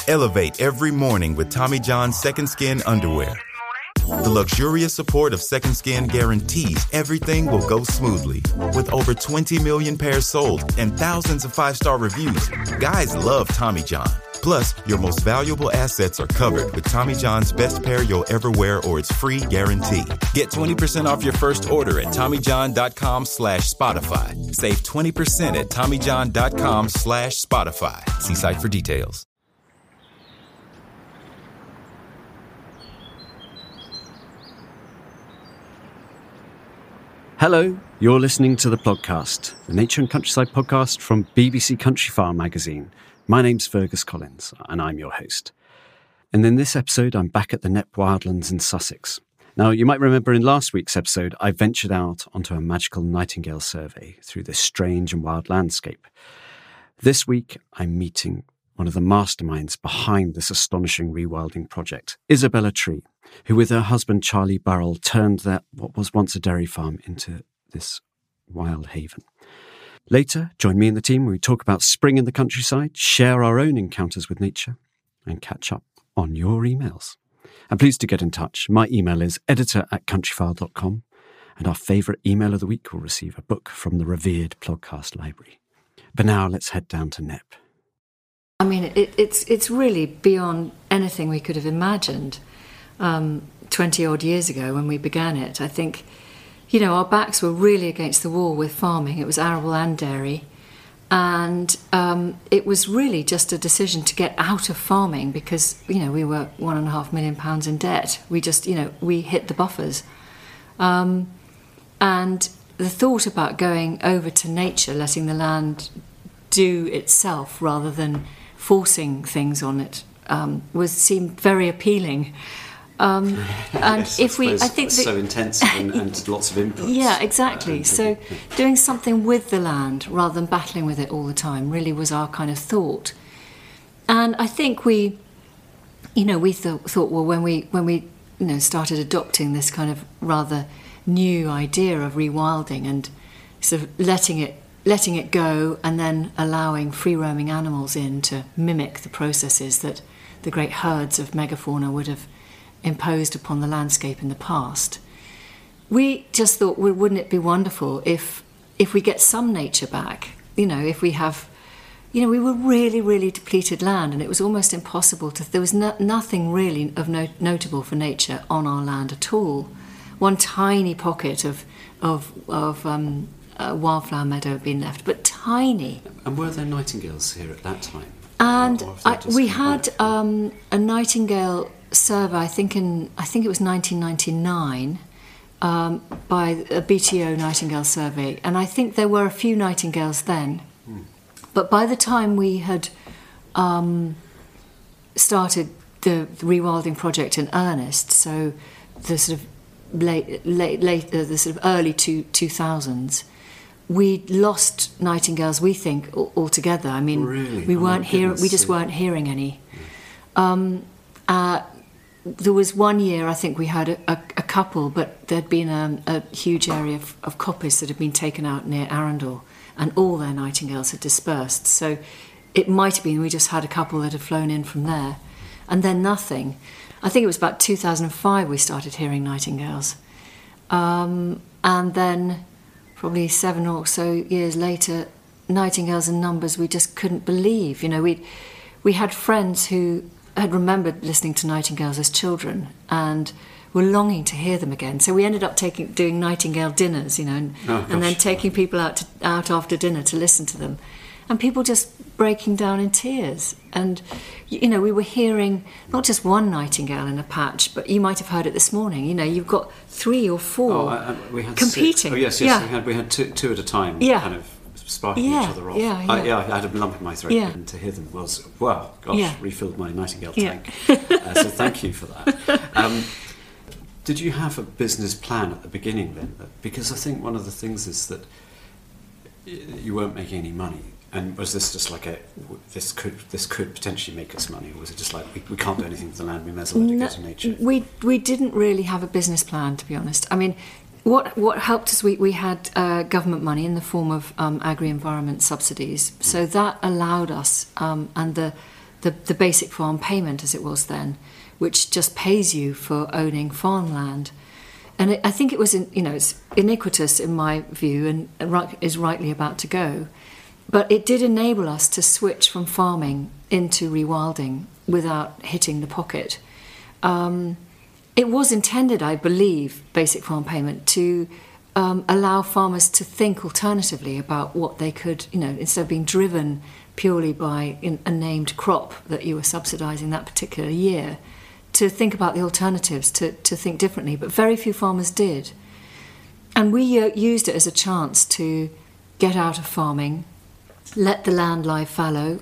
Elevate every morning with Tommy John's Second Skin underwear. The luxurious support of Second Skin guarantees everything will go smoothly. With over 20 million pairs sold and thousands of 5-star reviews, guys love Tommy John. Plus, your most valuable assets are covered with Tommy John's best pair you'll ever wear or its free guarantee. Get 20% off your first order at TommyJohn.com/Spotify. Save 20% at TommyJohn.com/Spotify. See site for details. Hello, you're listening to The Plodcast, the Nature and Countryside podcast from BBC Countryfile magazine. My name's Fergus Collins, and I'm your host. And in this episode, I'm back at the Knepp Wildlands in Sussex. Now, you might remember in last week's episode, I ventured out onto a magical nightingale survey through this strange and wild landscape. This week, I'm meeting one of the masterminds behind this astonishing rewilding project, Isabella Tree, who with her husband Charlie Burrell turned that what was once a dairy farm into this wild haven. Later, join me and the team where we talk about spring in the countryside, share our own encounters with nature, and catch up on your emails. And please do get in touch. My email is editor@countryfile.com, and our favourite email of the week will receive a book from the revered Plodcast library. But now let's head down to Knepp. I mean, it's really beyond anything we could have imagined 20-odd years ago when we began it. I think, you know, our backs were really against the wall with farming. It was arable and dairy. And it was really just a decision to get out of farming because, you know, we were £1.5 million in debt. We just, you know, we hit the buffers. And the thought about going over to nature, letting the land do itself rather than forcing things on it, seemed very appealing. And yes, if I think it's so intensive and lots of inputs. Yeah, exactly. So doing something with the land rather than battling with it all the time really was our kind of thought. And I think we thought, well, when we started adopting this kind of rather new idea of rewilding and sort of letting it go and then allowing free-roaming animals in to mimic the processes that the great herds of megafauna would have imposed upon the landscape in the past. We just thought, well, wouldn't it be wonderful if we get some nature back? You know, if we have, you know, we were really, really depleted land, and it was almost impossible there was nothing really of notable for nature on our land at all. One tiny pocket of wildflower meadow had been left, but tiny. And were there nightingales here at that time? And we had a nightingale survey, I think it was 1999, by a BTO nightingale survey, and I think there were a few nightingales then. But by the time we had started the rewilding project in earnest, so the sort of the sort of early 2000s, we lost nightingales, we think, altogether. I mean, really? We just weren't hearing any. There was one year, I think we had a couple, but there'd been a huge area of coppice that had been taken out near Arundel, and all their nightingales had dispersed. So it might have been we just had a couple that had flown in from there, and then nothing. I think it was about 2005 we started hearing nightingales. And then probably 7 or so years later, nightingales in numbers we just couldn't believe. You know, we had friends who had remembered listening to nightingales as children and were longing to hear them again. So we ended up doing nightingale dinners, you know, and then taking people out after dinner to listen to them. And people just breaking down in tears. And, you know, we were hearing not just one nightingale in a patch, but you might have heard it this morning. You know, you've got 3 or 4 we had competing. 6. Oh, yes, yeah. we had two at a time, kind of sparking each other off. Yeah. I had a lump in my throat, and to hear them was, wow, gosh, refilled my nightingale tank. So thank you for that. Did you have a business plan at the beginning then? Because I think one of the things is that you weren't making any money. And was this just like this could potentially make us money, or was it just like we can't do anything with the land, we may as well let it go to nature? We didn't really have a business plan, to be honest. I mean, what helped us, we had government money in the form of agri-environment subsidies, so that allowed us, and the the basic farm payment, as it was then, which just pays you for owning farmland. And I think it was, it's iniquitous in my view, and is rightly about to go. But it did enable us to switch from farming into rewilding without hitting the pocket. It was intended, I believe, basic farm payment, to allow farmers to think alternatively about what they could, instead of being driven purely by a named crop that you were subsidising that particular year, to think about the alternatives, to think differently. But very few farmers did. And we used it as a chance to get out of farming, let the land lie fallow.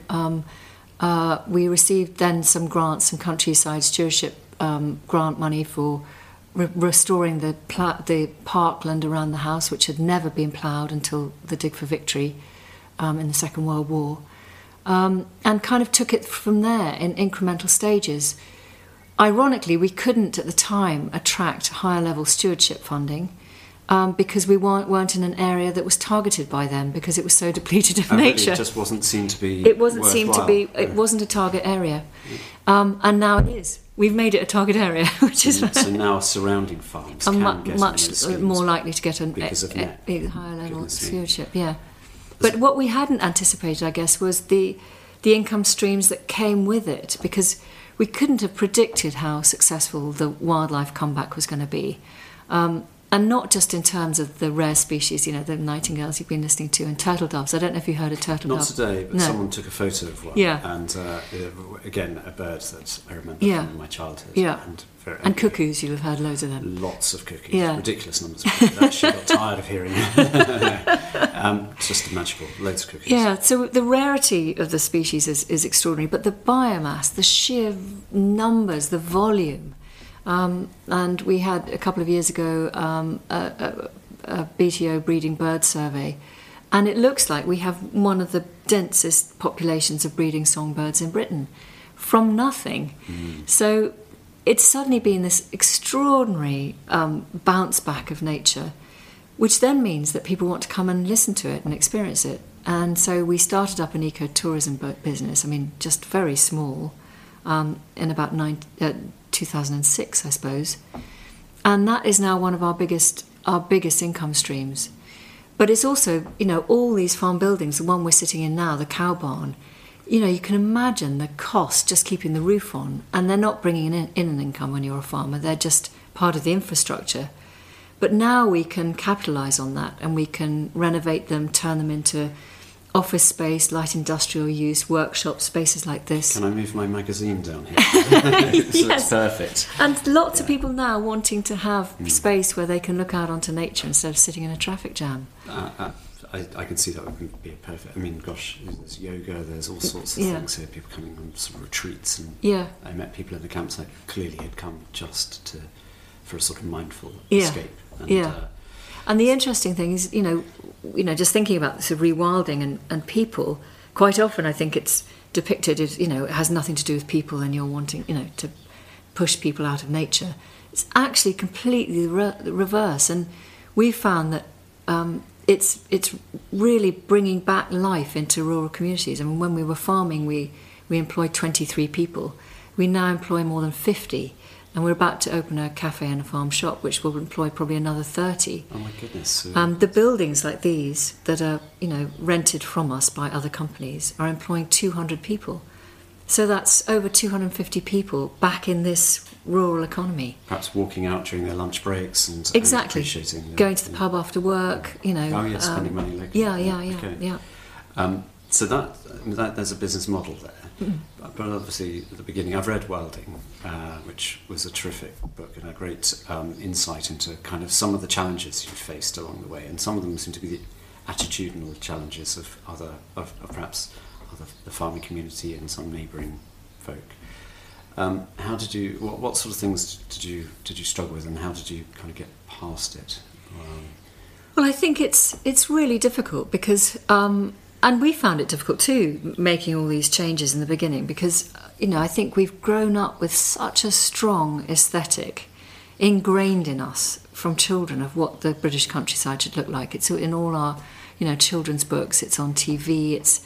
We received then some grants, some countryside stewardship grant money for restoring the parkland around the house, which had never been ploughed until the Dig for Victory in the Second World War, and kind of took it from there in incremental stages. Ironically, we couldn't at the time attract higher level stewardship funding because we weren't in an area that was targeted by them, because it was so depleted of nature. It just wasn't seen to be. It wasn't a target area, and now it is. We've made it a target area, which is so now surrounding farms can get much more likely to get a higher level stewardship. Yeah, but what we hadn't anticipated, I guess, was the income streams that came with it, because we couldn't have predicted how successful the wildlife comeback was going to be. And not just in terms of the rare species, the nightingales you've been listening to, and turtle doves. I don't know if you heard of turtle dove. Not today, but someone took a photo of one. Yeah. And again, a bird that I remember from my childhood. Yeah. And cuckoos, you'll have heard loads of them. Lots of cuckoos. Yeah. Ridiculous numbers. I actually got tired of hearing it. It's just magical. Loads of cuckoos. Yeah, so the rarity of the species is extraordinary, but the biomass, the sheer numbers, the volume. And we had a couple of years ago a BTO breeding bird survey, and it looks like we have one of the densest populations of breeding songbirds in Britain from nothing. So it's suddenly been this extraordinary bounce back of nature, which then means that people want to come and listen to it and experience it. And so we started up an ecotourism business, just very small, in about 2006, I suppose, and that is now one of our biggest income streams. But it's also, all these farm buildings, the one we're sitting in now, the cow barn, you can imagine the cost just keeping the roof on, and they're not bringing in an income when you're a farmer, they're just part of the infrastructure. But now we can capitalise on that, and we can renovate them, turn them into office space, light industrial use, workshop spaces like this. Can I move my magazine down here? It's perfect. And lots of people now wanting to have space where they can look out onto nature instead of sitting in a traffic jam. I can see that would be a perfect. There's yoga, there's all sorts of things here. People coming on sort of retreats, and I met people in the campsite who clearly had come just for a sort of mindful escape. And the interesting thing is, just thinking about this of rewilding and people, quite often I think it's depicted as, it has nothing to do with people and you're wanting, to push people out of nature. It's actually completely the reverse. And we found that it's really bringing back life into rural communities. When we were farming, we employed 23 people. We now employ more than 50. And we're about to open a cafe and a farm shop, which will employ probably another 30. Oh my goodness! The buildings like these that are, rented from us by other companies are employing 200 people. So that's over 250 people back in this rural economy. Perhaps walking out during their lunch breaks and exactly appreciating going to the pub after work. Spending money locally. Yeah. So that there's a business model there. But obviously, at the beginning, I've read Wilding, which was a terrific book and a great insight into kind of some of the challenges you faced along the way, and some of them seem to be the attitudinal challenges of perhaps the farming community and some neighbouring folk. How did you? What sort of things did you struggle with, and how did you kind of get past it? Well, I think it's really difficult because. And we found it difficult too, making all these changes in the beginning, because, I think we've grown up with such a strong aesthetic ingrained in us from children of what the British countryside should look like. It's in all our, children's books, it's on TV,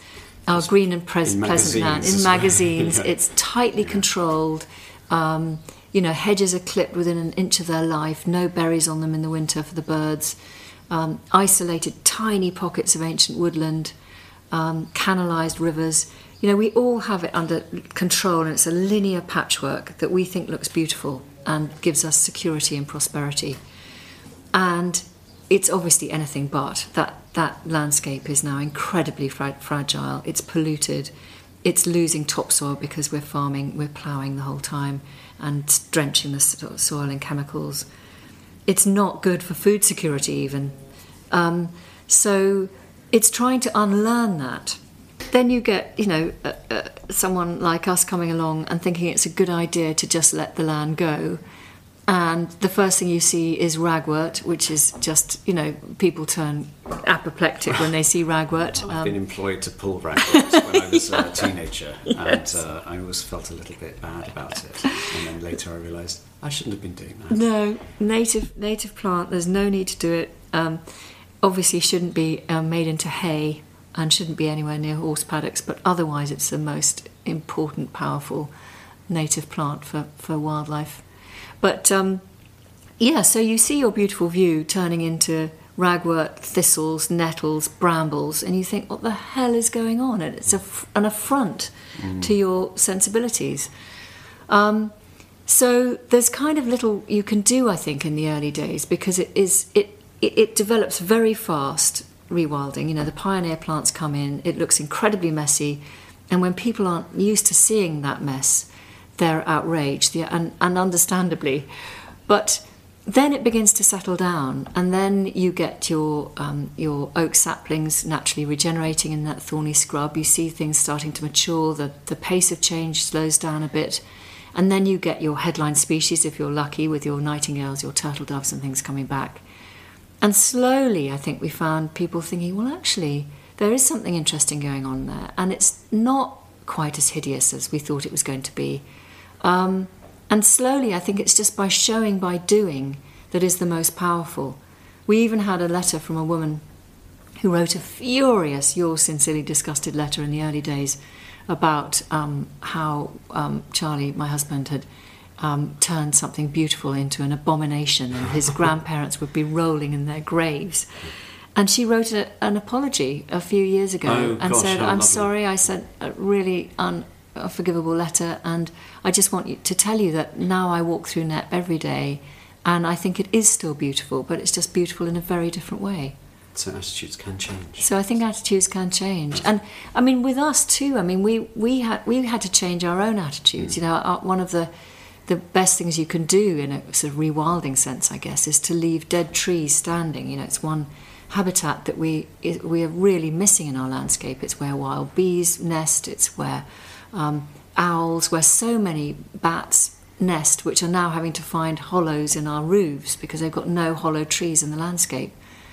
our green and pleasant land. In magazines, Yeah. it's tightly controlled. Hedges are clipped within an inch of their life, no berries on them in the winter for the birds, isolated tiny pockets of ancient woodland, canalised rivers. We all have it under control, and it's a linear patchwork that we think looks beautiful and gives us security and prosperity. And it's obviously anything but. That landscape is now incredibly fragile. It's polluted. It's losing topsoil because we're farming, we're ploughing the whole time and drenching the soil in chemicals. It's not good for food security even. So it's trying to unlearn that. Then you get, someone like us coming along and thinking it's a good idea to just let the land go. And the first thing you see is ragwort, which is just, people turn apoplectic when they see ragwort. I've been employed to pull ragwort when I was a teenager, Yes. and I always felt a little bit bad about it. And then later I realised I shouldn't have been doing that. No, native plant, there's no need to do it. Obviously shouldn't be made into hay and shouldn't be anywhere near horse paddocks, but otherwise it's the most important, powerful native plant for wildlife. But, so you see your beautiful view turning into ragwort, thistles, nettles, brambles, and you think, what the hell is going on? And it's an affront to your sensibilities. So there's kind of little you can do, I think, in the early days, because it develops very fast, rewilding. The pioneer plants come in, it looks incredibly messy, and when people aren't used to seeing that mess, they're outraged, and understandably. But then it begins to settle down, and then you get your oak saplings naturally regenerating in that thorny scrub. You see things starting to mature, the pace of change slows down a bit, and then you get your headline species, if you're lucky, with your nightingales, your turtle doves and things coming back. And slowly, I think we found people thinking, well, actually, there is something interesting going on there, and it's not quite as hideous as we thought it was going to be. And slowly, I think it's just by showing, by doing, that is the most powerful. We even had a letter from a woman who wrote a furious, yours sincerely disgusted letter in the early days about how Charlie, my husband, had turned something beautiful into an abomination, and his grandparents would be rolling in their graves. And she wrote an apology a few years ago said, I'm sorry, I sent a really unforgivable letter, and I just want to tell you that now I walk through Knepp every day, and I think it is still beautiful, but it's just beautiful in a very different way. So attitudes can change. So I think attitudes can change. And I mean, with us too, I mean, we had to change our own attitudes. One of the best things you can do in a sort of rewilding sense, I guess, is to leave dead trees standing. It's one habitat that we are really missing in our landscape. It's where wild bees nest, it's where owls, where so many bats nest, which are now having to find hollows in our roofs because they've got no hollow trees in the landscape.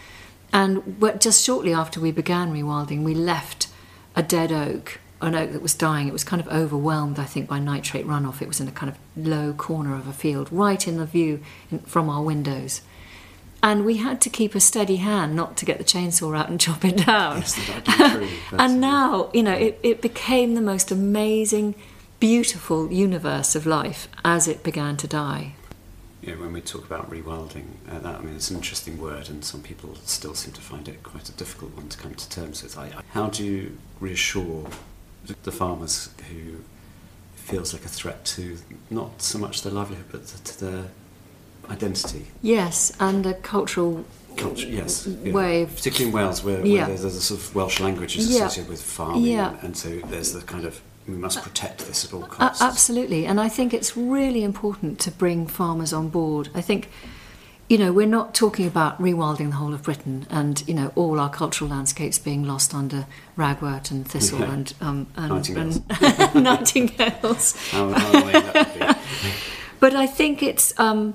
And just shortly after we began rewilding, we left a dead oak, an oak that was dying. It was kind of overwhelmed, I think, by nitrate runoff. It was in a kind of low corner of a field, right in the view from our windows. And we had to keep a steady hand not to get the chainsaw out and chop it down. Yes, that's true. And now, it became the most amazing, beautiful universe of life as it began to die. When we talk about rewilding, it's an interesting word, and some people still seem to find it quite a difficult one to come to terms with. How do you reassure the farmers who feels like a threat to not so much their livelihood, but to their identity? Yes, and a culture, yes, way. Particularly in Wales, where there's a sort of Welsh language associated with farming, and so there's the kind of, we must protect this at all costs. Absolutely, and I think it's really important to bring farmers on board. I think, we're not talking about rewilding the whole of Britain and, all our cultural landscapes being lost under ragwort and thistle and nightingales. And nightingales. How annoying that would be. But I think it's...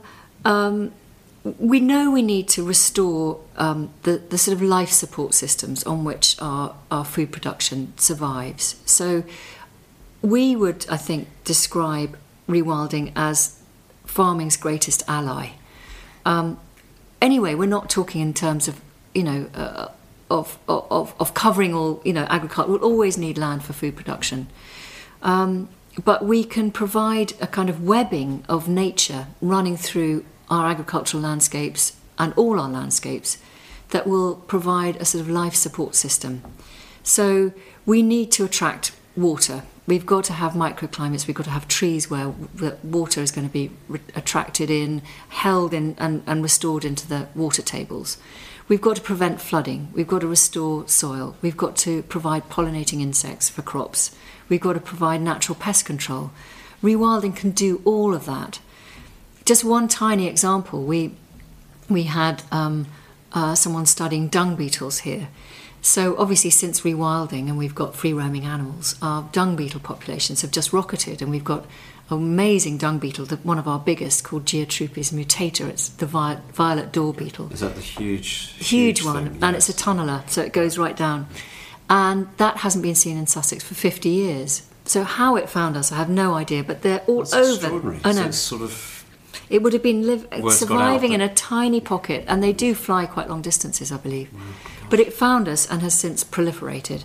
we know we need to restore the sort of life support systems on which our food production survives. So we would, I think, describe rewilding as farming's greatest ally. Anyway, we're not talking in terms of, of covering all, agriculture. We'll always need land for food production. But we can provide a kind of webbing of nature running through our agricultural landscapes and all our landscapes that will provide a sort of life support system. So we need to attract water. We've got to have microclimates. We've got to have trees where the water is going to be attracted in, held in, and restored into the water tables. We've got to prevent flooding. We've got to restore soil. We've got to provide pollinating insects for crops. We've got to provide natural pest control. Rewilding can do all of that. Just one tiny example. We had someone studying dung beetles here. So obviously since rewilding and we've got free-roaming animals, our dung beetle populations have just rocketed, and we've got an amazing dung beetle, one of our biggest, called Geotrupes mutator. It's the violet door beetle. Is that the huge one? Thing? And it's a tunneler, so it goes right down. And that hasn't been seen in Sussex for 50 years. So how it found us, I have no idea, but they're all That's over. Extraordinary. I know. So it's sort of... It would have been surviving out, in a tiny pocket, and they do fly quite long distances, I believe. But it found us and has since proliferated.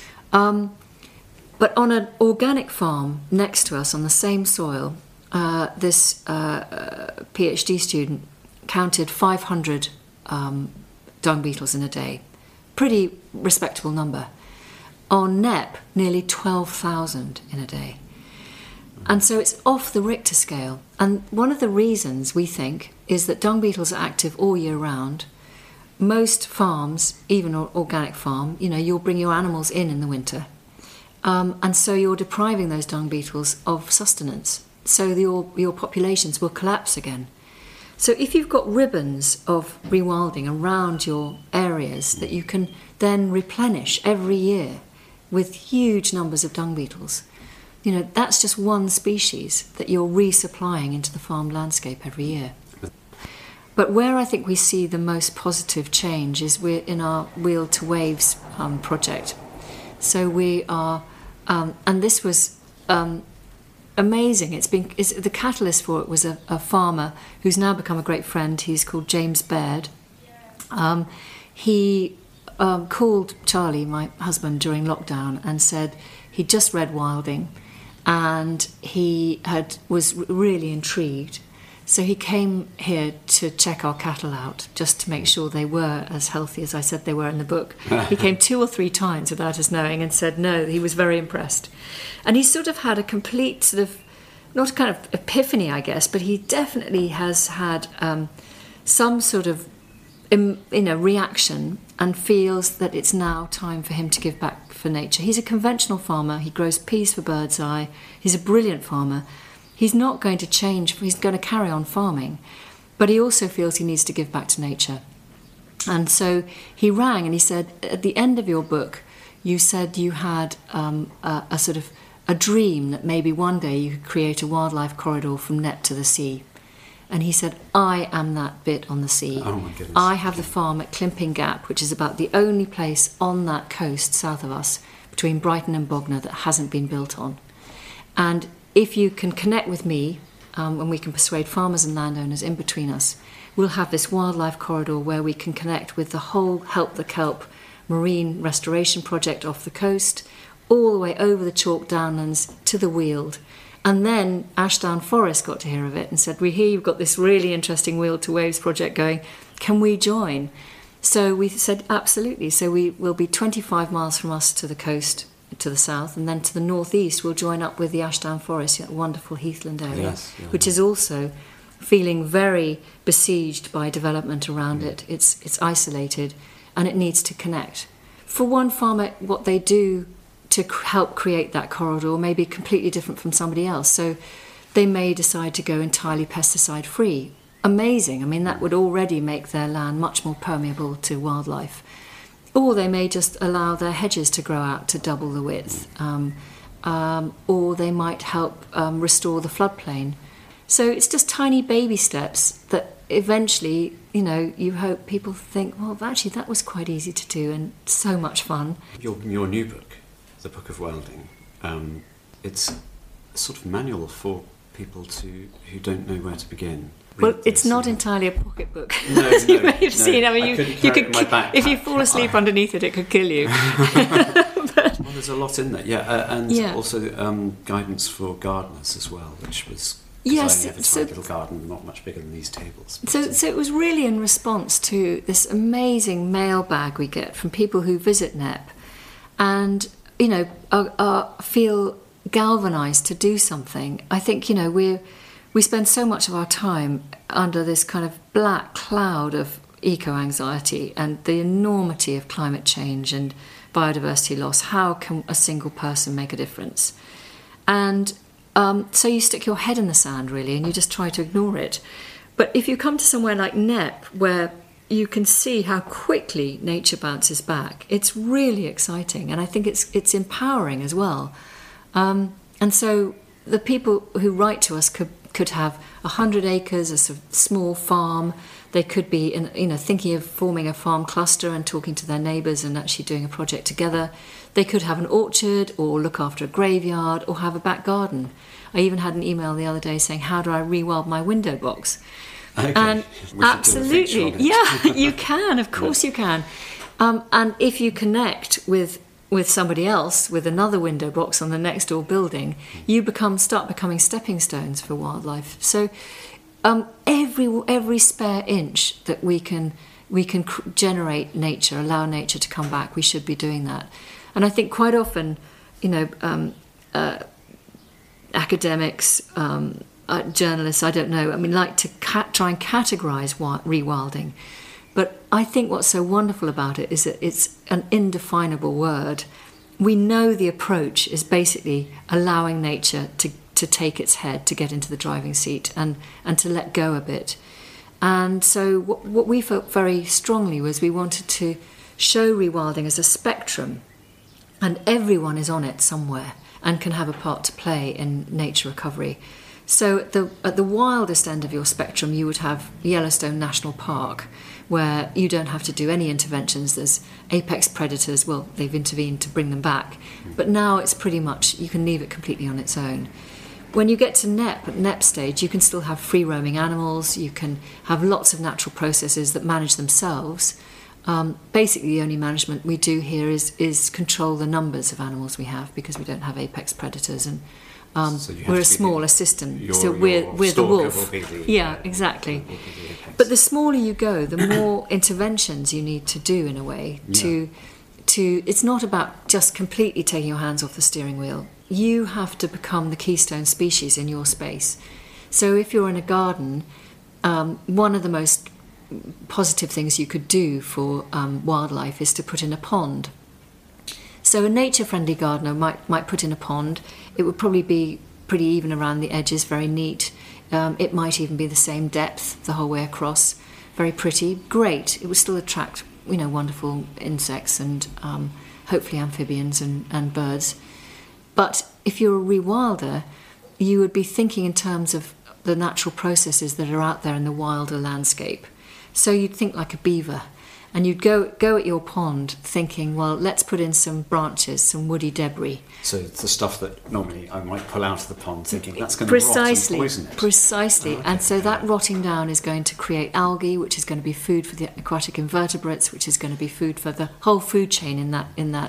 But on an organic farm next to us on the same soil, this PhD student counted 500 dung beetles in a day. Pretty respectable number. On Knepp, nearly 12,000 in a day. And so it's off the Richter scale. And one of the reasons, we think, is that dung beetles are active all year round. Most farms, even an organic farm, you'll bring your animals in the winter. And so you're depriving those dung beetles of sustenance. So your populations will collapse again. So if you've got ribbons of rewilding around your areas that you can then replenish every year with huge numbers of dung beetles, that's just one species that you're resupplying into the farmed landscape every year. But where I think we see the most positive change is we're in our Wheel to Waves project. So we are, and this was amazing. The catalyst for it was a farmer who's now become a great friend. He's called James Baird. He called Charlie, my husband, during lockdown and said he'd just read Wilding, and he was really intrigued. So he came here to check our cattle out, just to make sure they were as healthy as I said they were in the book. He came 2 or 3 times without us knowing and said no, he was very impressed. And he sort of had a complete sort of, not a kind of epiphany, I guess, but he definitely has had some sort of reaction and feels that it's now time for him to give back for nature. He's a conventional farmer. He grows peas for bird's eye. He's a brilliant farmer. He's not going to change. He's going to carry on farming. But he also feels he needs to give back to nature. And so he rang and he said, at the end of your book, you said you had a sort of a dream that maybe one day you could create a wildlife corridor from Knepp to the sea. And he said, I am that bit on the sea. Oh my goodness. I have the farm at Climping Gap, which is about the only place on that coast south of us, between Brighton and Bognor, that hasn't been built on. And if you can connect with me, and we can persuade farmers and landowners in between us, we'll have this wildlife corridor where we can connect with the whole Help the Kelp marine restoration project off the coast, all the way over the chalk downlands to the Weald. And then Ashdown Forest got to hear of it and said, we hear you've got this really interesting Wheel to Waves project going, can we join? So we said, absolutely. So we will be 25 miles from us to the coast, to the south, and then to the northeast we'll join up with the Ashdown Forest, that wonderful heathland area, which is also feeling very besieged by development around it. It's isolated and it needs to connect. For one farmer, what they do to help create that corridor may be completely different from somebody else. So they may decide to go entirely pesticide free. Amazing. I mean, that would already make their land much more permeable to wildlife. Or they may just allow their hedges to grow out to double the width. Or they might help restore the floodplain. So it's just tiny baby steps that eventually, you hope people think, well, actually that was quite easy to do and so much fun. Your new book, The Book of Wilding, it's a sort of manual for people who don't know where to begin? Well, it's not entirely a pocketbook, No, as you may have seen. I mean, I you couldn't could, carry it in my backpack. if you fall asleep underneath it, it could kill you. Well, there's a lot in there, and also guidance for gardeners as well, which was... Yes, I only have a tiny little garden, not much bigger than these tables. So it was really in response to this amazing mailbag we get from people who visit NEP and, you know, feel galvanised to do something. I think, you know, we spend so much of our time under this kind of black cloud of eco-anxiety and the enormity of climate change and biodiversity loss. How can a single person make a difference? And so you stick your head in the sand, really, and you just try to ignore it. But if you come to somewhere like NEP, where you can see how quickly nature bounces back, it's really exciting, and I think it's empowering as well. And so the people who write to us could have 100 acres, a sort of small farm. They could be, thinking of forming a farm cluster and talking to their neighbours and actually doing a project together. They could have an orchard or look after a graveyard or have a back garden. I even had an email the other day saying, how do I rewild my window box? Okay. And absolutely, yeah, you can, of course you can. And if you connect with somebody else, with another window box on the next door building, you start becoming stepping stones for wildlife. So every spare inch that we can generate nature, allow nature to come back, we should be doing that. And I think quite often, academics, journalists, I don't know, like to try and categorise rewilding. But I think what's so wonderful about it is that it's an indefinable word. We know the approach is basically allowing nature to take its head, to get into the driving seat and to let go a bit. And so what we felt very strongly was we wanted to show rewilding as a spectrum, and everyone is on it somewhere and can have a part to play in nature recovery. So at the wildest end of your spectrum, you would have Yellowstone National Park, where you don't have to do any interventions. There's apex predators, well, they've intervened to bring them back, but now it's pretty much, you can leave it completely on its own. When you get to NEP, at NEP stage, you can still have free-roaming animals, you can have lots of natural processes that manage themselves. Basically, the only management we do here is control the numbers of animals we have, because we don't have apex predators, and so we're a smaller system. So we're the wolf. Exactly. But the smaller you go, the more interventions you need to do in a way. To it's not about just completely taking your hands off the steering wheel. You have to become the keystone species in your space. So if you're in a garden, one of the most positive things you could do for wildlife is to put in a pond. So a nature-friendly gardener might put in a pond. It would probably be pretty even around the edges, very neat. It might even be the same depth the whole way across. Very pretty, great. It would still attract, wonderful insects and hopefully amphibians and birds. But if you're a rewilder, you would be thinking in terms of the natural processes that are out there in the wilder landscape. So you'd think like a beaver. And you'd go at your pond thinking, well, let's put in some branches, some woody debris. So it's the stuff that normally I might pull out of the pond thinking that's going to rot and poison it. Precisely. Oh, okay. And so that rotting down is going to create algae, which is going to be food for the aquatic invertebrates, which is going to be food for the whole food chain in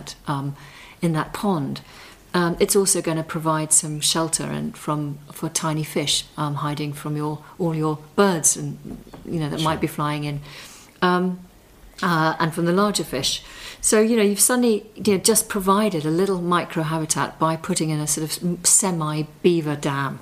that pond. It's also going to provide some shelter for tiny fish hiding from all your birds and that might be flying in. And from the larger fish. So, you've suddenly just provided a little micro-habitat by putting in a sort of semi-beaver dam.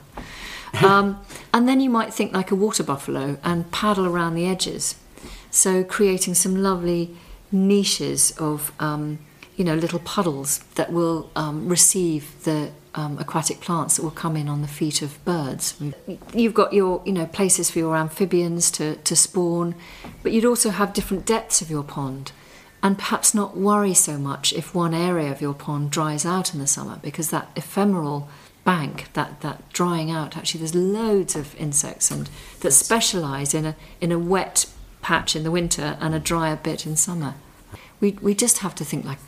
And then you might think like a water buffalo and paddle around the edges. So creating some lovely niches of, little puddles that will receive the aquatic plants that will come in on the feet of birds. You've got your, places for your amphibians to spawn, but you'd also have different depths of your pond, and perhaps not worry so much if one area of your pond dries out in the summer, because that ephemeral bank, that drying out, actually there's loads of insects and that specialise in a wet patch in the winter and a drier bit in summer. We just have to think like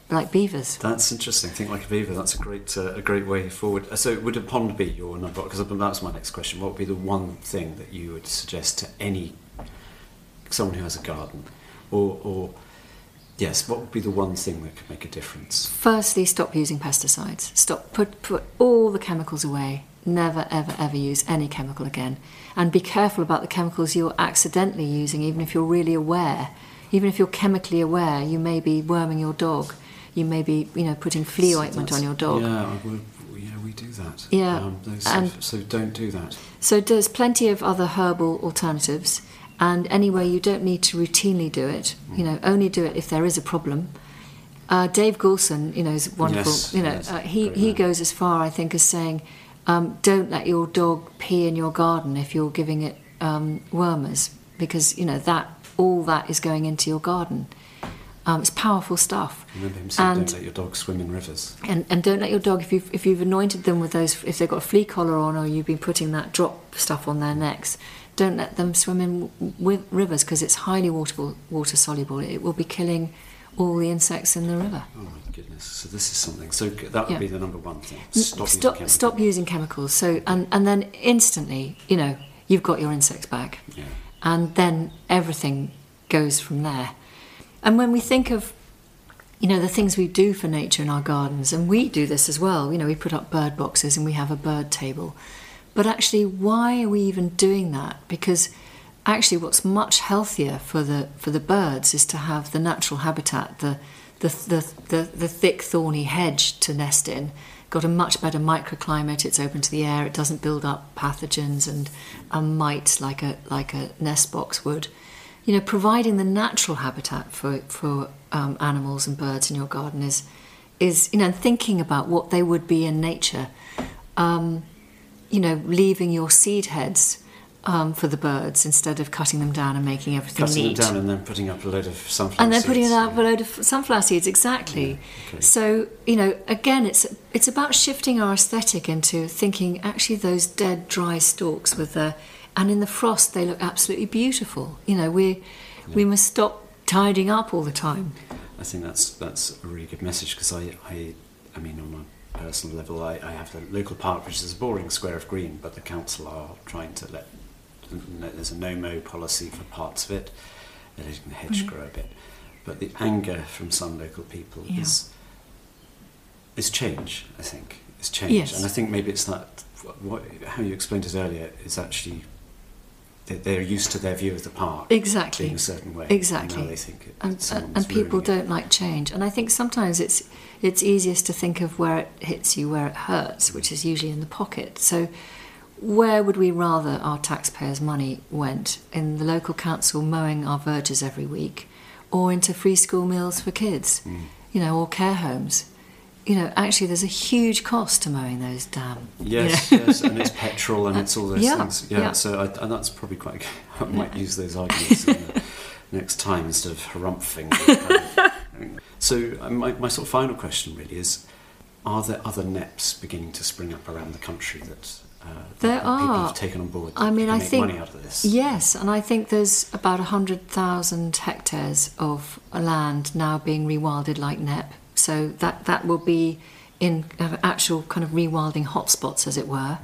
like beavers. That's interesting. Think like a beaver. That's a great way forward. So would a pond be your number? Because that's my next question. What would be the one thing that you would suggest to someone who has a garden, or yes, what would be the one thing that could make a difference? Firstly, stop using pesticides. Put all the chemicals away. Never, ever, ever use any chemical again. And be careful about the chemicals you're accidentally using, even if you're really aware. Even if you're chemically aware, you may be worming your dog. You may be, putting flea ointment on your dog. Yeah, we do that. Yeah. So don't do that. So there's plenty of other herbal alternatives. And anyway, you don't need to routinely do it. Only do it if there is a problem. Dave Goulson, is wonderful. Yes, he goes as far, I think, as saying, don't let your dog pee in your garden if you're giving it wormers, because all that is going into your garden. It's powerful stuff. I remember him saying, don't let your dog swim in rivers. And don't let your dog, if you've anointed them with those, if they've got a flea collar on, or you've been putting that drop stuff on their necks, don't let them swim in rivers, because it's highly water soluble. It will be killing all the insects in the river. Oh my goodness! So this is something. So that would be the number one thing. Stop using chemicals. So and then instantly, you've got your insects back, and then everything goes from there. And when we think of, the things we do for nature in our gardens, and we do this as well. We put up bird boxes and we have a bird table. But actually, why are we even doing that? Because actually, what's much healthier for the birds is to have the natural habitat, the thick thorny hedge to nest in. Got a much better microclimate. It's open to the air. It doesn't build up pathogens and mites like a nest box would. Providing the natural habitat for animals and birds in your garden is thinking about what they would be in nature. Leaving your seed heads for the birds instead of cutting them down and making everything neat. Cutting them down and then putting up a load of sunflower seeds. And then putting up a load of sunflower seeds, exactly. Yeah, okay. So, again, it's about shifting our aesthetic into thinking, actually, those dead, dry stalks and in the frost, they look absolutely beautiful. We must stop tidying up all the time. I think that's a really good message, because I mean, on my personal level, I have the local park, which is a boring square of green, but the council are trying to there's a no-mow policy for parts of it. They're letting the hedge grow a bit. But the anger from some local people is change, I think. It's change. Yes. And I think maybe it's that, how you explained it earlier, is actually they're used to their view of the park being a certain way. Exactly. And now they think and people don't like change. And I think sometimes it's easiest to think of where it hits you, where it hurts, which is usually in the pocket. So where would we rather our taxpayers' money went? In the local council mowing our verges every week, or into free school meals for kids, or care homes? Actually, there's a huge cost to mowing those damn. Yes, and it's petrol and it's all those things. Yeah. So and that's probably quite. I might use those arguments next time instead of harumphing. So my sort of final question really is: are there other NEPs beginning to spring up around the country that people have taken on board? I think money out of this. Yes, and I think there's about 100,000 hectares of land now being rewilded like NEP. So that will be in actual kind of rewilding hotspots, as it were.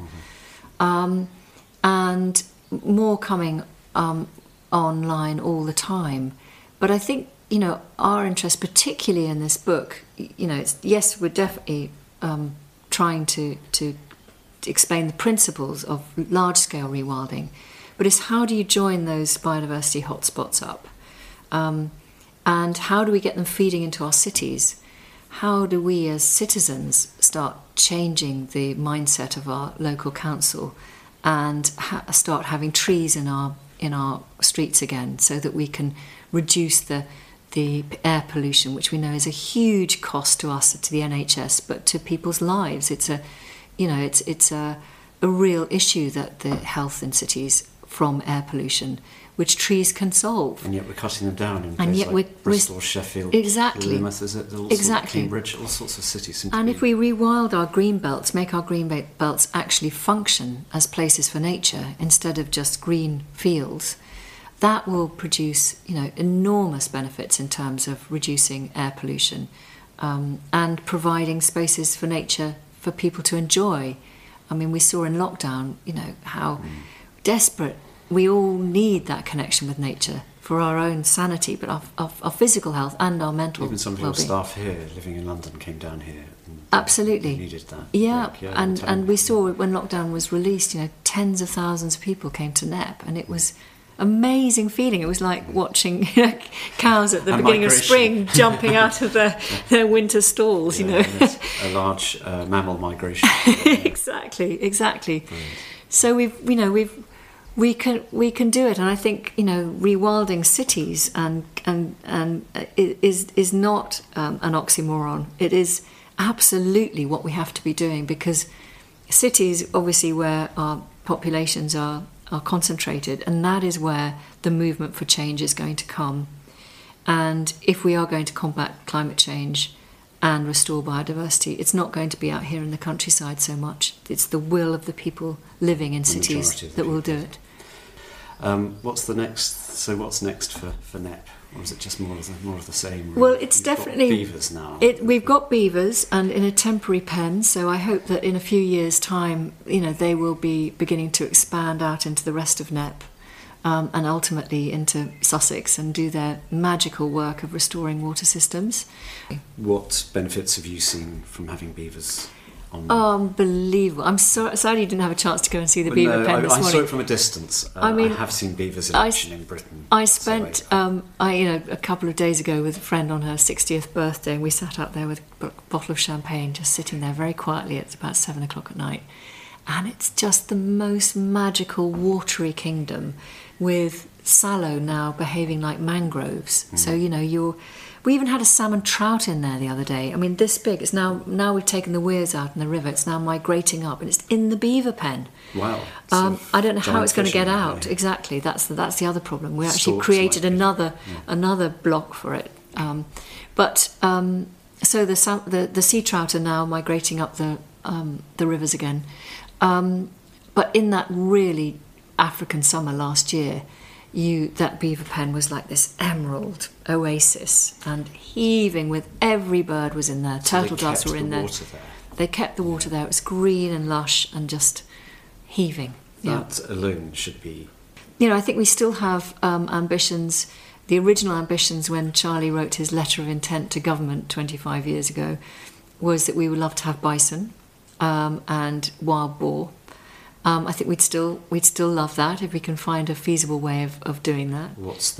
And more coming online all the time. But I think, our interest, particularly in this book, we're definitely trying to explain the principles of large-scale rewilding, but it's how do you join those biodiversity hotspots up? And how do we get them feeding into our cities? How do we as citizens start changing the mindset of our local council and start having trees in our streets again, so that we can reduce the air pollution, which we know is a huge cost to us, to the NHS, but to people's lives. It's a real issue, that the health in cities from air pollution, which trees can solve. And yet we're cutting them down in places like Bristol, Sheffield, Plymouth, Cambridge, all sorts of cities. And if we rewild our green belts, make our green belts actually function as places for nature instead of just green fields, that will produce, enormous benefits in terms of reducing air pollution, and providing spaces for nature for people to enjoy. I mean, we saw in lockdown, how desperate we all need that connection with nature for our own sanity, but our physical health and our mental Even some of your staff here living in London came down here. And absolutely. Needed that. Yeah, and we saw when lockdown was released, tens of thousands of people came to Knepp, and it was amazing feeling. It was like watching cows at the beginning of spring jumping out of their winter stalls, A large mammal migration. Exactly. Brilliant. So we can do it, and I think rewilding cities and is not an oxymoron. It is absolutely what we have to be doing, because cities, obviously, where our populations are concentrated, and that is where the movement for change is going to come. And if we are going to combat climate change and restore biodiversity, it's not going to be out here in the countryside so much. It's the will of the people living in cities that will do it. What's next for Knepp? Or is it just more of the same? Well, it's definitely beavers now. We've got beavers, and in a temporary pen. So I hope that in a few years' time, they will be beginning to expand out into the rest of Knepp, and ultimately into Sussex, and do their magical work of restoring water systems. What benefits have you seen from having beavers? Unbelievable. I'm sorry you didn't have a chance to go and see the beaver pen this morning. I saw it from a distance. I have seen beavers in action in Britain. I spent a couple of days ago with a friend on her 60th birthday, and we sat out there with a bottle of champagne, just sitting there very quietly. It's about 7 o'clock at night, and it's just the most magical watery kingdom, with sallow now behaving like mangroves. So we even had a salmon trout in there the other day. I mean, this big. It's now we've taken the weirs out in the river. It's now migrating up, and it's in the beaver pen. Wow. I don't know how it's going to get out. Yeah. Exactly. That's the other problem. We actually created another block for it. So the sea trout are now migrating up the rivers again. But in that really African summer last year, that beaver pen was like this emerald oasis, and heaving with every bird was in there. Turtle doves were in there. They kept the water there. It was green and lush and just heaving. That alone should be. I think we still have ambitions. The original ambitions when Charlie wrote his letter of intent to government 25 years ago was that we would love to have bison and wild boar. I think we'd still love that if we can find a feasible way of doing that.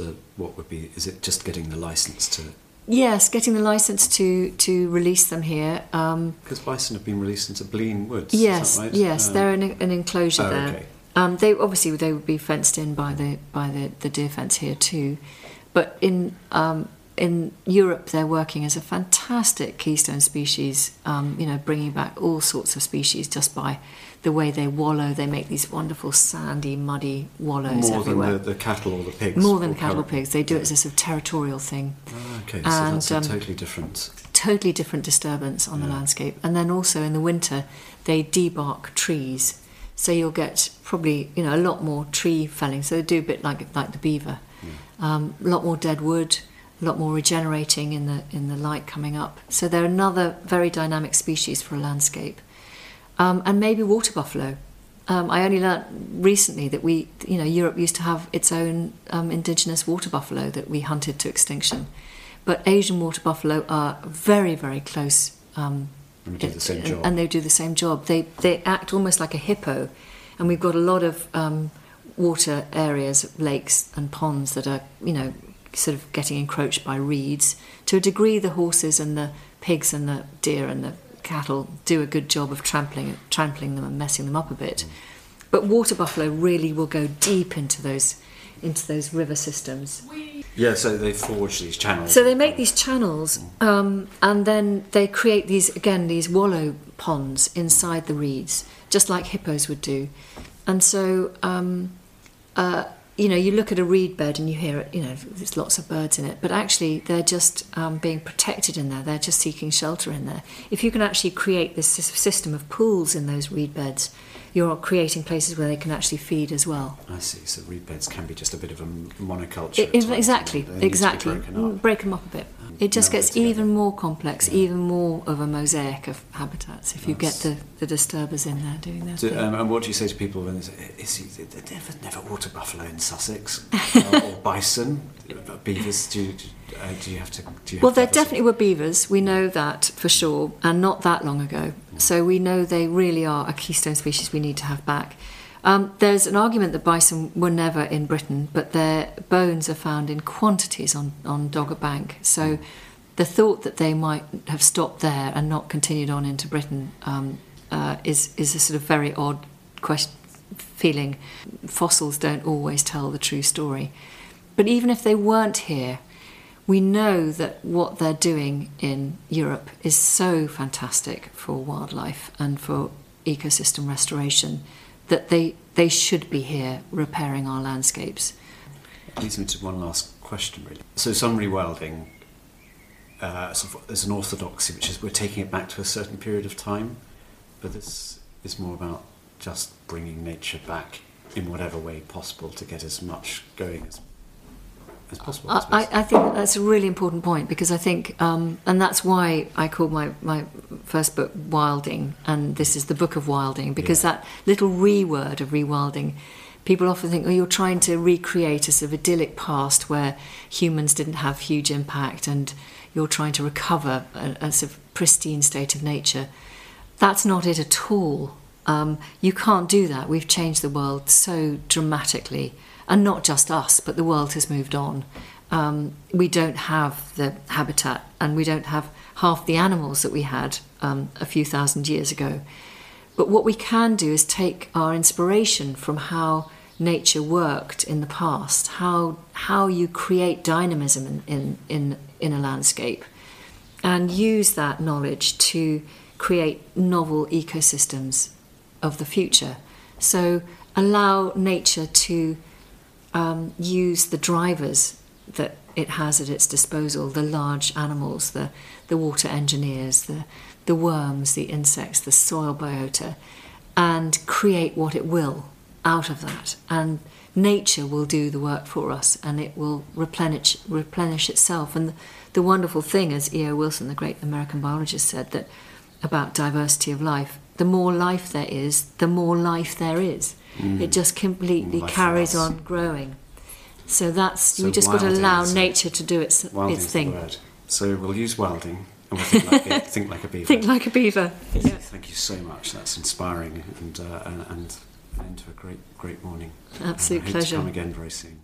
Is it just getting the licence to? Yes, getting the licence to release them here. Because bison have been released into Blean Woods. Yes, is that right? Yes, they're in an enclosure there. Okay. They would be fenced in by the deer fence here too, but in Europe they're working as a fantastic keystone species. Bringing back all sorts of species just by the way they wallow. They make these wonderful sandy, muddy wallows everywhere. More than the cattle or the pigs? More than cattle or pigs. They do it as a sort of territorial thing. Oh, okay, so that's a totally different... Totally different disturbance on the landscape. And then also in the winter, they debark trees. So you'll get probably, a lot more tree felling. So they do a bit like the beaver. A lot more dead wood, a lot more regenerating in the light coming up. So they're another very dynamic species for a landscape. And maybe water buffalo. I only learnt recently that Europe used to have its own indigenous water buffalo that we hunted to extinction. But Asian water buffalo are very, very close. And do the same job. And they do the same job. They act almost like a hippo. And we've got a lot of water areas, lakes and ponds that are, sort of getting encroached by reeds. To a degree, the horses and the pigs and the deer and the cattle do a good job of trampling them and messing them up a bit. But water buffalo really will go deep into those river systems. Yeah, so they forge these channels. So they make these channels, and then they create these wallow ponds inside the reeds, just like hippos would do. And so, you look at a reed bed and you hear it, there's lots of birds in it, but actually they're just being protected in there. They're just seeking shelter in there. If you can actually create this system of pools in those reed beds, you're creating places where they can actually feed as well. I see. So reed beds can be just a bit of a monoculture. Exactly. Break them up a bit. It just gets even more complex, even more of a mosaic of habitats if you get the disturbers in there doing their thing. And what do you say to people when they say, there's never water buffalo in Sussex or bison, beavers? Do you have to? Well, there definitely were beavers. We know that for sure, and not that long ago. So we know they really are a keystone species we need to have back. There's an argument that bison were never in Britain, but their bones are found in quantities on Dogger Bank. So the thought that they might have stopped there and not continued on into Britain is a sort of very odd feeling. Fossils don't always tell the true story. But even if they weren't here, we know that what they're doing in Europe is so fantastic for wildlife and for ecosystem restoration that they should be here repairing our landscapes. It leads me to one last question, really. So some rewilding, there's an orthodoxy, which is we're taking it back to a certain period of time, but this is more about just bringing nature back in whatever way possible to get as much going as possible. I think that's a really important point, because I think, and that's why I called my first book Wilding, and this is the Book of Wilding, because that little word of rewilding, people often think, you're trying to recreate a sort of idyllic past where humans didn't have huge impact and you're trying to recover a sort of pristine state of nature. That's not it at all. You can't do that. We've changed the world so dramatically. And not just us, but the world has moved on. We don't have the habitat, and we don't have half the animals that we had a few thousand years ago. But what we can do is take our inspiration from how nature worked in the past, how you create dynamism in a landscape, and use that knowledge to create novel ecosystems of the future. So allow nature to use the drivers that it has at its disposal, the large animals, the water engineers, the worms, the insects, the soil biota, and create what it will out of that. And nature will do the work for us, and it will replenish itself. And the wonderful thing, as E.O. Wilson, the great American biologist, said, that about diversity of life, the more life there is, the more life there is. It just completely carries on growing. So you just got to allow nature to do its thing. The word. So we'll use wilding, and we'll think like a beaver. Think like a beaver. Yeah. Thank you so much. That's inspiring and into a great morning. Absolute pleasure. I hope to come again very soon.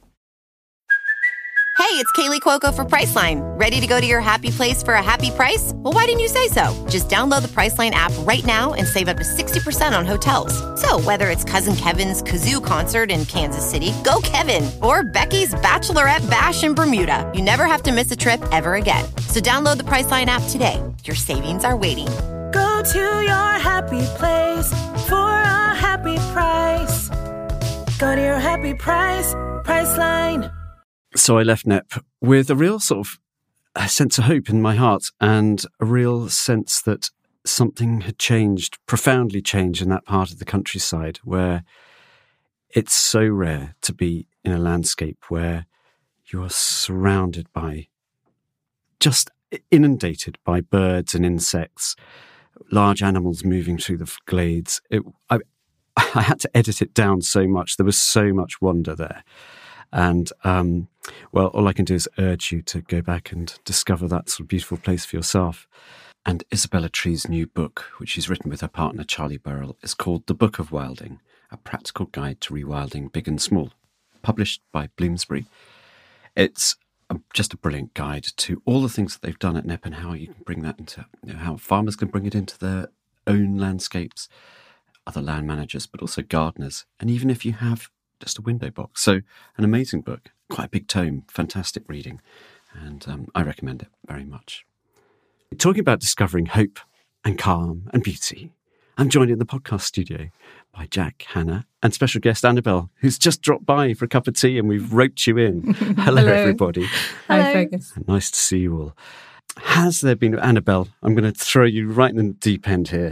Hey, it's Kaylee Cuoco for Priceline. Ready to go to your happy place for a happy price? Well, why didn't you say so? Just download the Priceline app right now and save up to 60% on hotels. So whether it's Cousin Kevin's Kazoo Concert in Kansas City, go Kevin, or Becky's Bachelorette Bash in Bermuda, you never have to miss a trip ever again. So download the Priceline app today. Your savings are waiting. Go to your happy place for a happy price. Go to your happy price, Priceline. So I left Knepp with a real sort of a sense of hope in my heart, and a real sense that something had changed, profoundly changed in that part of the countryside where it's so rare to be in a landscape where you're surrounded by, just inundated by birds and insects, large animals moving through the glades. I had to edit it down so much. There was so much wonder there. And, all I can do is urge you to go back and discover that sort of beautiful place for yourself. And Isabella Tree's new book, which she's written with her partner Charlie Burrell, is called The Book of Wilding, A Practical Guide to Rewilding Big and Small, published by Bloomsbury. It's just a brilliant guide to all the things that they've done at Knepp and how you can bring that into, how farmers can bring it into their own landscapes, other land managers, but also gardeners. And even if you have just a window box. So an amazing book, quite a big tome, fantastic reading, and I recommend it very much. Talking about discovering hope and calm and beauty, I'm joined in the podcast studio by Jack, Hannah, and special guest Annabelle, who's just dropped by for a cup of tea, and we've roped you in. Hello, everybody. Hi, Fergus. Nice to see you all. Has there been, Annabelle, I'm going to throw you right in the deep end here.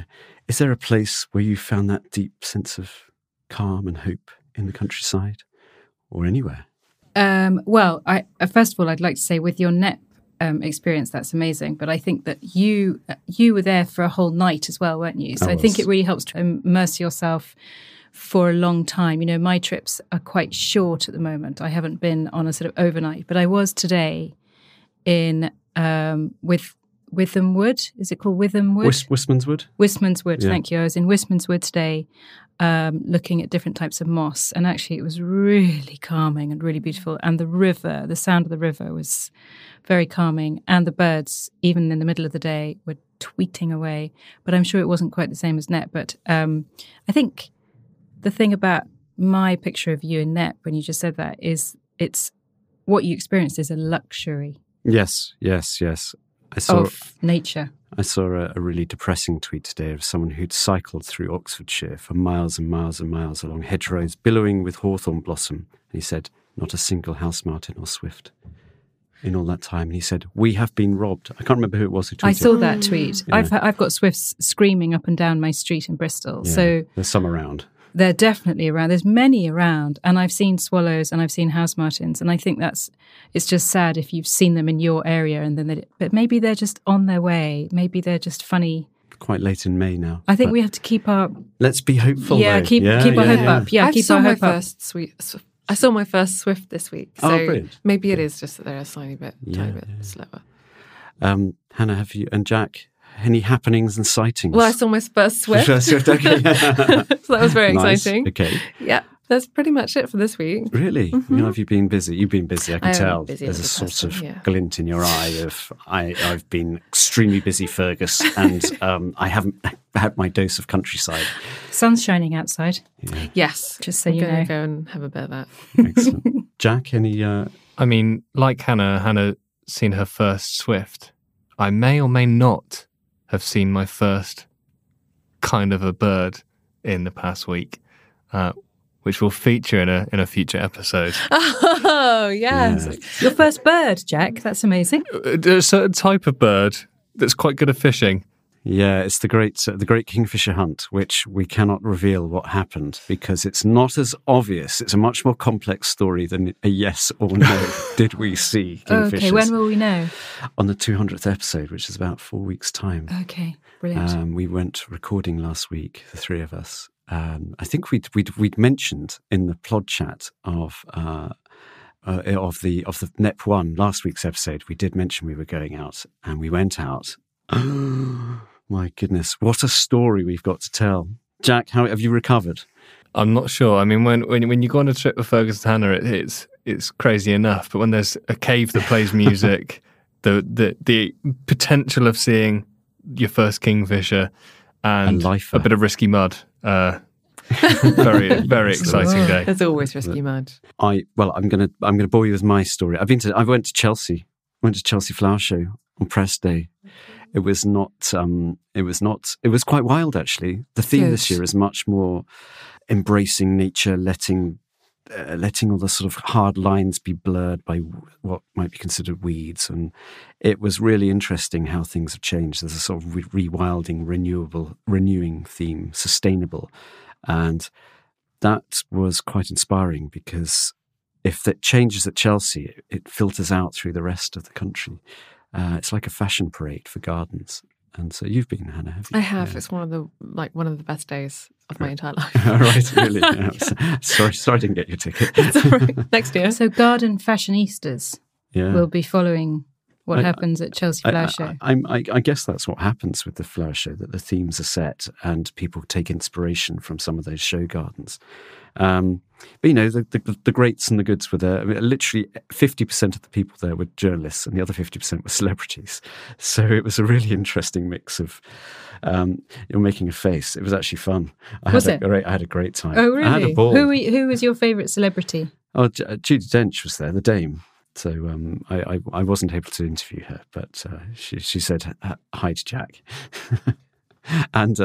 Is there a place where you found that deep sense of calm and hope in the countryside or anywhere? Well, first of all, I'd like to say with your Knepp experience, that's amazing. But I think that you were there for a whole night as well, weren't you? So I think it really helps to immerse yourself for a long time. You know, my trips are quite short at the moment. I haven't been on a sort of overnight, but I was today in Witham Wood. Is it called Witham Wood? Wistman's Wood? Wistman's Wood, Yeah. thank you. I was in Wistman's Wood today looking at different types of moss, and actually it was really calming and really beautiful. And the river, the sound of the river was very calming, and the birds, even in the middle of the day, were tweeting away. But I'm sure it wasn't quite the same as Knepp. But I think the thing about my picture of you in Knepp, when you just said that, is it's what you experienced is a luxury Yes. of nature. I saw a really depressing tweet today of someone who'd cycled through Oxfordshire for miles and miles and miles along hedgerows billowing with hawthorn blossom. And he said, not a single house martin or swift in all that time. And he said, we have been robbed. I can't remember who it was who tweeted. I saw that tweet. Yeah. I've got swifts screaming up and down my street in Bristol. Yeah, So there's some around. they're definitely around. There's many around. And I've seen swallows and I've seen house martins. And I think it's just sad if you've seen them in your area and then but maybe they're just on their way. Maybe they're just funny. Quite late in May now. I think but we have to keep our... let's be hopeful. Yeah, though. keep our hope up. Yeah, keep our hope up. I saw my first swift this week. So brilliant. maybe it is just that they're a tiny bit slower. Hannah, have you, and Jack, any happenings and sightings? Well, I saw my first swift. First Swift, okay. So that was very Nice. exciting. Okay. Yeah, that's pretty much it for this week. Really? You know, have you been busy? You've been busy, I can I am tell. busy There's a as a sort person, of yeah. glint in your eye of, I've been extremely busy, Fergus, and I haven't had my dose of countryside. Sun's shining outside, Yes, just so I'm you going know. to go and have a bit of that. Excellent. Jack, any... I mean, like Hannah seen her first Swift. I may or may not have seen my first kind of a bird in the past week, which will feature in a future episode. Oh, yes. Yeah. Your first bird, Jack. That's amazing. There's a certain type of bird that's quite good at fishing. Yeah, it's the great kingfisher hunt, which we cannot reveal what happened because it's not as obvious. It's a much more complex story than a yes or no. Did we see kingfishers? Okay, when will we know? On the 200th episode, which is about 4 weeks' time. Okay, brilliant. We went recording last week, the three of us. I think we'd mentioned in the plod chat of the Knepp 1 last week's episode. We did mention we were going out, and we went out. My goodness, what a story we've got to tell. Jack, how have you recovered? I'm not sure. I mean, when you go on a trip with Fergus and Hannah, it's crazy enough. But when there's a cave that plays music, the potential of seeing your first kingfisher and lifer. a bit of risky mud, very very exciting day. There's always risky mud. I'm gonna bore you with my story. I went to Chelsea. Went to Chelsea Flower Show on press day. It was quite wild, actually. The theme this year is much more embracing nature, letting all the sort of hard lines be blurred by what might be considered weeds. And it was really interesting how things have changed. There's a sort of rewilding, renewing theme, sustainable. And that was quite inspiring because if that changes at Chelsea, it filters out through the rest of the country. It's like a fashion parade for gardens. And so you've been, Hannah, have you? I have. Yeah. It's one of the best days of my entire life. Right, really? Yeah. Sorry I didn't get your ticket. It's all right. Next year. So garden fashionistas Yeah. will be following what happens at Chelsea Flower Show. I guess that's what happens with the flower show, that the themes are set and people take inspiration from some of those show gardens. But, you know, the greats and the goods were there. I mean, literally 50% of the people there were journalists and the other 50% were celebrities. So it was a really interesting mix of, you're making a face. It was actually fun. I had a great time. Oh, really? I had a ball. Who was your favourite celebrity? Oh, Judi Dench was there, the Dame. So I wasn't able to interview her, but she said hi to Jack. And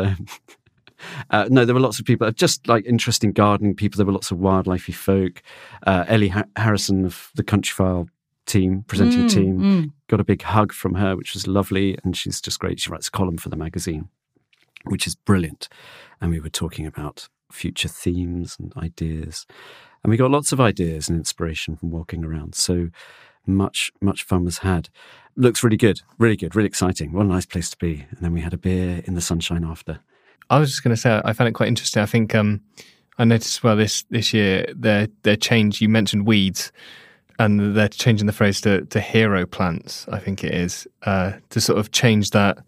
no, there were lots of people, just like interesting gardening people. There were lots of wildlifey folk. Ellie Harrison of the Countryfile team, presenting team, got a big hug from her, which was lovely. And she's just great. She writes a column for the magazine. which is brilliant. And we were talking about future themes and ideas. And we got lots of ideas and inspiration from walking around. So much fun was had. Looks really good, really exciting. What a nice place to be. And then we had a beer in the sunshine after. I was just going to say, I found it quite interesting. I think I noticed this year their change. You mentioned weeds, and they're changing the phrase to hero plants. I think it is to sort of change that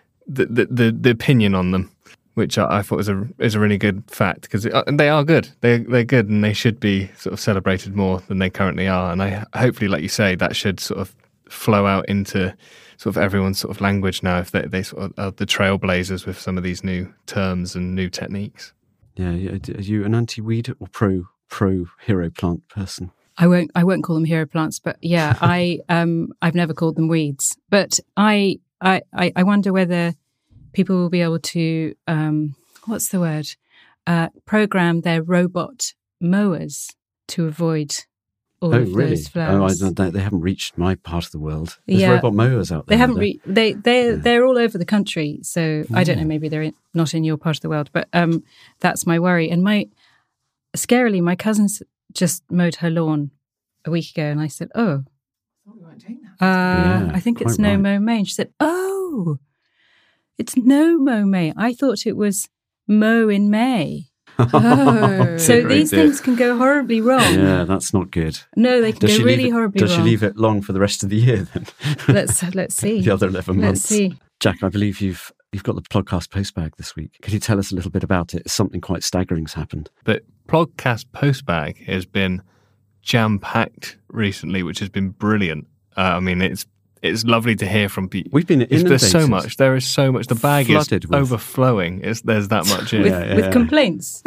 the opinion on them, which I thought is a really good fact, because they are good. They're good, and they should be sort of celebrated more than they currently are. And I hopefully, like you say, that should sort of flow out into sort of everyone's sort of language now, if they sort of are the trailblazers with some of these new terms and new techniques. Yeah, are you an anti-weed or pro hero plant person? I won't call them hero plants, but yeah, I've never called them weeds. But I wonder whether people will be able to what's the word? Program their robot mowers to avoid all of those flowers. They haven't reached my part of the world. There's robot mowers out there. They haven't. They're all over the country. So I don't know. Maybe they're not in your part of the world. But that's my worry. And scarily, my cousin's just mowed her lawn a week ago, and I said, "Oh, we weren't doing that. I think it's no mow May." And she said, "Oh, it's no mow May. I thought it was mow in May." Oh. So these things can go horribly wrong. Yeah, that's not good. No, they can go really horribly wrong. Does she leave it long for the rest of the year then? Let's see. The other 11 months. Let's see. Jack, I believe you've got the Plodcast postbag this week. Could you tell us a little bit about it? Something quite staggering's happened. The Plodcast postbag has been jam-packed recently, which has been brilliant. I mean, it's lovely to hear from people. We've been inundated. There's so much. There is so much. The bag is overflowing. There's that much in it. With complaints.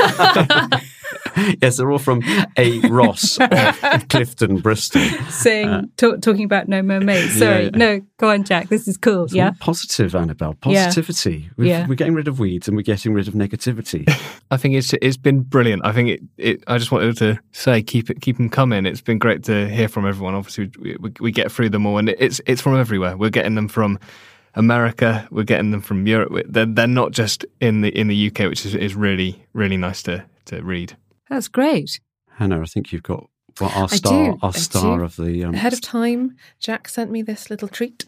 Yes, they're all from A. Ross of Clifton, Bristol. Saying, talking about no mow May. Sorry, no, go on, Jack. This is cool. It's all positive, Annabelle. Positivity. Yeah. We're getting rid of weeds and we're getting rid of negativity. I think it's been brilliant. I think I just wanted to say, keep them coming. It's been great to hear from everyone. Obviously, we get through them all, and it's from everywhere. We're getting them from America. We're getting them from Europe. They're not just in the UK, which is really, really nice to read. That's great. Hannah, I think you've got our star of the... Ahead of time, Jack sent me this little treat.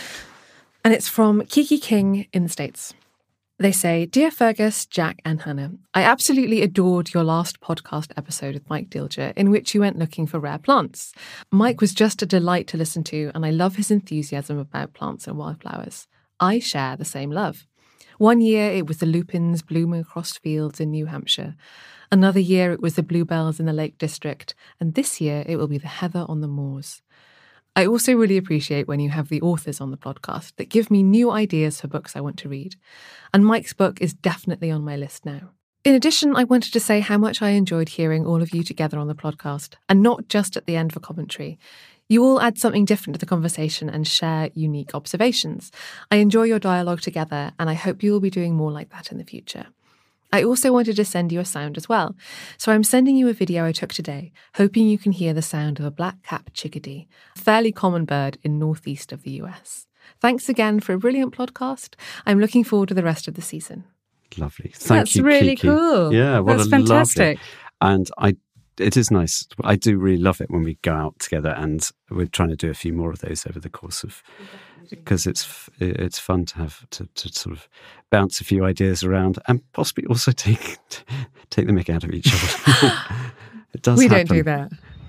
And it's from Kiki King in the States. They say, "Dear Fergus, Jack and Hannah, I absolutely adored your last podcast episode with Mike Dilger, in which you went looking for rare plants. Mike was just a delight to listen to, and I love his enthusiasm about plants and wildflowers. I share the same love. One year it was the lupins blooming across fields in New Hampshire. Another year it was the bluebells in the Lake District, and this year it will be the heather on the moors. I also really appreciate when you have the authors on the podcast that give me new ideas for books I want to read. And Mike's book is definitely on my list now. In addition, I wanted to say how much I enjoyed hearing all of you together on the podcast, and not just at the end of a commentary. You all add something different to the conversation and share unique observations. I enjoy your dialogue together, and I hope you will be doing more like that in the future. I also wanted to send you a sound as well, so I'm sending you a video I took today, hoping you can hear the sound of a black-capped chickadee, a fairly common bird in northeast of the US. Thanks again for a brilliant podcast. I'm looking forward to the rest of the season." Lovely. Thank you, That's really Kiki. cool. Yeah, that's fantastic. And it is nice. I do really love it when we go out together, and we're trying to do a few more of those over the course of... because it's fun to have to sort of bounce a few ideas around and possibly also take the mick out of each other. It does We happen. don't do that.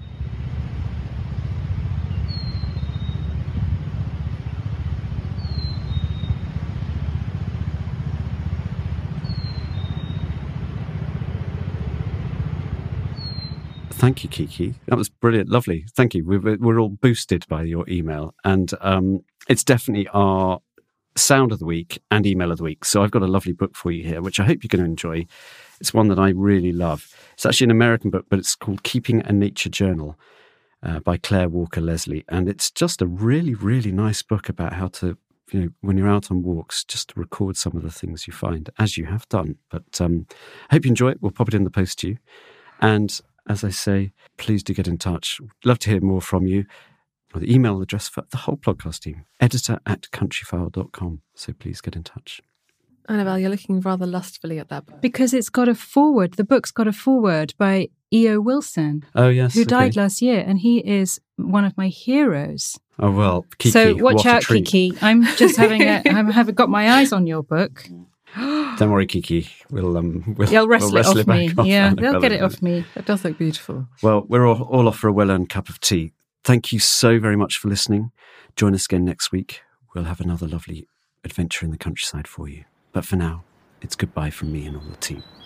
Thank you, Kiki. That was brilliant. Lovely. Thank you. We're all boosted by your email. And it's definitely our sound of the week and email of the week. So I've got a lovely book for you here, which I hope you're going to enjoy. It's one that I really love. It's actually an American book, but it's called Keeping a Nature Journal by Claire Walker Leslie. And it's just a really, really nice book about how to, when you're out on walks, just to record some of the things you find, as you have done. But I hope you enjoy it. We'll pop it in the post to you. And as I say, please do get in touch. Love to hear more from you. The email address for the whole podcast team, editor@countryfile.com. So please get in touch. Annabelle, you're looking rather lustfully at that book. Because it's got a foreword. The book's got a foreword by E.O. Wilson. Oh, yes. Who died last year. And he is one of my heroes. Oh, well, Kiki. So watch out, treat. Kiki. I'm just having got my eyes on your book. Don't worry, Kiki. They'll wrestle it off me. Yeah, they'll get it off me. That does look beautiful. Well, we're all off for a well-earned cup of tea. Thank you so very much for listening. Join us again next week. We'll have another lovely adventure in the countryside for you. But for now, it's goodbye from me and all the team.